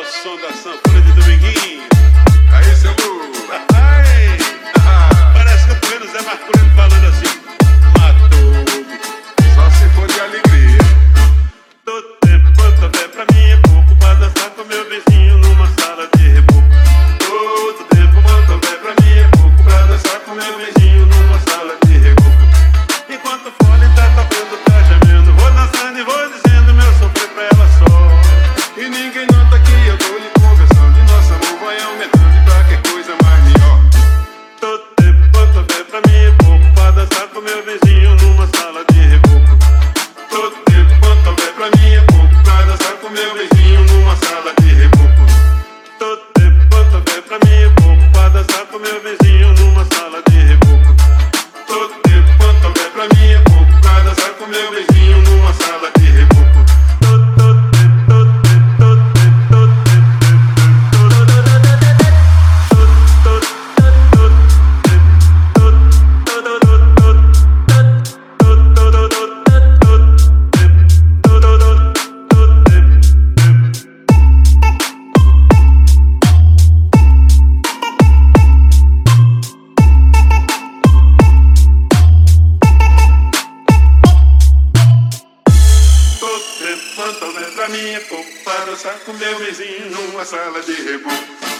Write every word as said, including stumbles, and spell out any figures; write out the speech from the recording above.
o som da sanfona de Dominguinho. Aí, seu Lu. Ai, parece que eu tô vendo o Zé Marcolino falando assim: matou-me. Só se for de alegria. Todo tempo quanto houver pra mim é pouco pra dançar com meu vizinho numa sala de reboco. Todo tempo quanto houver pra mim é pouco pra dançar com meu vizinho numa sala de reboco. Enquanto o fone tá tocando, tá gemendo, vou dançando e vou dizendo meu sofrer pra ela só. E ninguém nota que eu tô lhe conversando. E nosso amor vai aumentando e qualquer coisa mais melhor. Todo tempo quanto houver pra mim é pouco pra dançar com meu vizinho numa sala de reboco. Todo tempo quanto houver pra mim é pouco pra dançar com meu vizinho numa sala de reboco. Todo tempo quanto houver pra mim é pouco pra dançar com meu vizinho numa sala de reboco. Todo tempo quanto houver pra mim é pouco pra dançar com meu vizinho numa sala de reboco. Todo, todo tempo, todo tempo, todo tempo, todo Quanto houver pra mim é pouco para dançar com meu vizinho numa sala de reboco.